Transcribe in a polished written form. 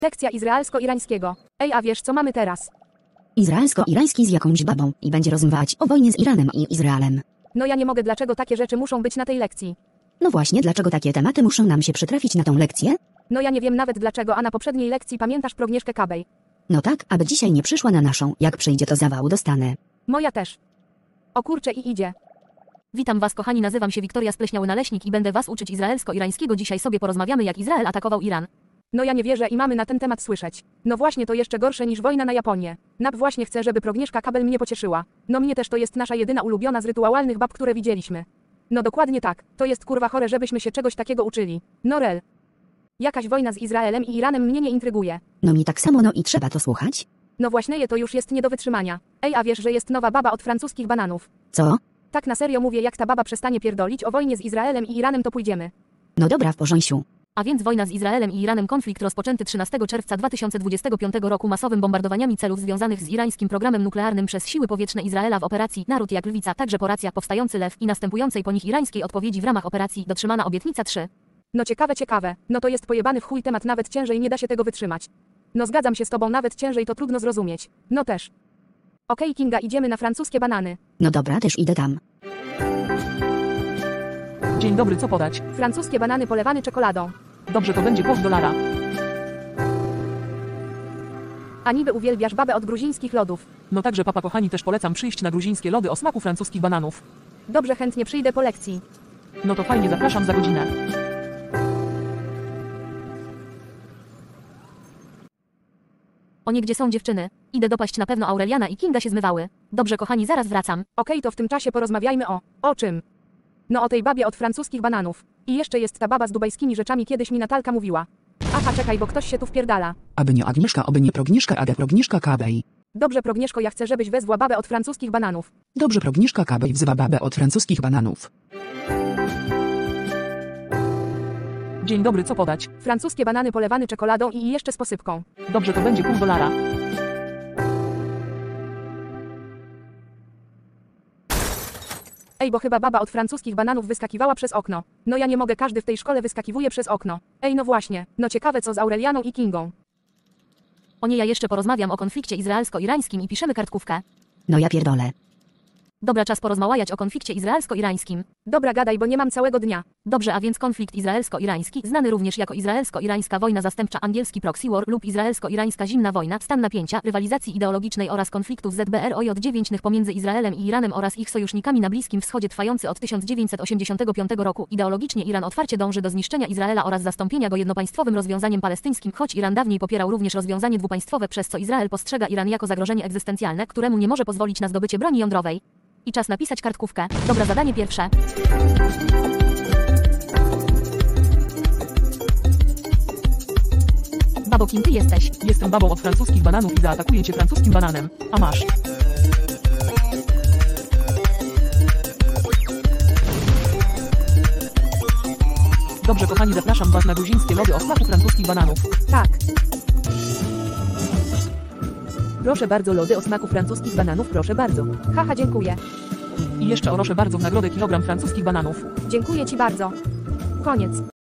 Lekcja izraelsko-irańskiego. Ej, a wiesz co mamy teraz? Izraelsko-irański z jakąś babą i będzie rozmawiać o wojnie z Iranem i Izraelem. No ja nie mogę, dlaczego takie rzeczy muszą być na tej lekcji? No właśnie, dlaczego takie tematy muszą nam się przytrafić na tą lekcję? No ja nie wiem nawet dlaczego, a na poprzedniej lekcji pamiętasz pro Agnieszkę Kabej? No tak, aby dzisiaj nie przyszła na naszą, jak przyjdzie to zawału dostanę. Moja też. O kurczę i idzie. Witam was kochani, nazywam się Wiktoria Spleśniały-Naleśnik i będę was uczyć izraelsko-irańskiego. Dzisiaj sobie porozmawiamy, jak Izrael atakował Iran. No ja nie wierzę i mamy na ten temat słyszeć. No właśnie, to jeszcze gorsze niż wojna na Japonię. Nap właśnie chce, żeby pro Agnieszka Kabel mnie pocieszyła. No mnie też, to jest nasza jedyna ulubiona z rytualnych bab, które widzieliśmy. No dokładnie tak, to jest kurwa chore, żebyśmy się czegoś takiego uczyli. No rel. Jakaś wojna z Izraelem i Iranem mnie nie intryguje. No mi tak samo, no i trzeba to słuchać? No właśnie, to już jest nie do wytrzymania. Ej, a wiesz, że jest nowa baba od francuskich bananów? Co? Tak na serio mówię, jak ta baba przestanie pierdolić o wojnie z Izraelem i Iranem, to pójdziemy. No dobra, w porządku. A więc wojna z Izraelem i Iranem, konflikt rozpoczęty 13 czerwca 2025 roku masowymi bombardowaniami celów związanych z irańskim programem nuklearnym przez siły powietrzne Izraela w operacji Naród jak Lwica, także po racjach Powstający Lew i następującej po nich irańskiej odpowiedzi w ramach operacji dotrzymana obietnica 3. No ciekawe. No to jest pojebany w chuj temat, nawet ciężej nie da się tego wytrzymać. No zgadzam się z tobą, nawet ciężej to trudno zrozumieć. No też. Okej, Kinga, idziemy na francuskie banany. No dobra, też idę tam. Dzień dobry, co podać? Francuskie banany polewane czekoladą. Dobrze, to będzie $1. A niby uwielbiasz babę od gruzińskich lodów. No także papa kochani, też polecam przyjść na gruzińskie lody o smaku francuskich bananów. Dobrze, chętnie przyjdę po lekcji. No to fajnie, zapraszam za godzinę. O nie, gdzie są dziewczyny? Idę dopaść, na pewno Aureliana i Kinga się zmywały. Dobrze kochani, zaraz wracam. Okej, to w tym czasie porozmawiajmy o czym? No o tej babie od francuskich bananów. I jeszcze jest ta baba z dubajskimi rzeczami, kiedyś mi Natalka mówiła. Aha, czekaj, bo ktoś się tu wpierdala. Aby nie Agnieszka, oby nie Prognieszka, aga Prognieszka Kabej. Dobrze, Prognieszko, ja chcę, żebyś wezwała babę od francuskich bananów. Dobrze, Prognieszka Kabej wzywa babę od francuskich bananów. Dzień dobry, co podać? Francuskie banany polewane czekoladą i jeszcze z posypką. Dobrze, to będzie $0,5. Ej, bo chyba baba od francuskich bananów wyskakiwała przez okno. No ja nie mogę, każdy w tej szkole wyskakiwuje przez okno. Ej, no właśnie. No ciekawe co z Aurelianą i Kingą. O nie, ja jeszcze porozmawiam o konflikcie izraelsko-irańskim i piszemy kartkówkę. No ja pierdolę. Dobra, czas porozmawiać o konflikcie izraelsko-irańskim. Dobra, gadaj, bo nie mam całego dnia. Dobrze, a więc konflikt izraelsko-irański, znany również jako izraelsko-irańska wojna zastępcza, angielski proxy war lub izraelsko-irańska zimna wojna, stan napięcia, rywalizacji ideologicznej oraz konfliktów ZBROJ-9 pomiędzy Izraelem i Iranem oraz ich sojusznikami na Bliskim Wschodzie trwający od 1985 roku. Ideologicznie Iran otwarcie dąży do zniszczenia Izraela oraz zastąpienia go jednopaństwowym rozwiązaniem palestyńskim, choć Iran dawniej popierał również rozwiązanie dwupaństwowe, przez co Izrael postrzega Iran jako zagrożenie egzystencjalne, któremu nie może pozwolić na zdobycie broni jądrowej. I czas napisać kartkówkę. Dobra, zadanie pierwsze. Babo, kim ty jesteś? Jestem babą od francuskich bananów i zaatakuję cię francuskim bananem. A masz. Dobrze kochani, zapraszam was na gruzińskie lody o smaku francuskich bananów. Tak. Proszę bardzo, lody o smaku francuskich bananów, proszę bardzo. Haha, dziękuję. I jeszcze proszę bardzo w nagrodę kilogram francuskich bananów. Dziękuję ci bardzo. Koniec.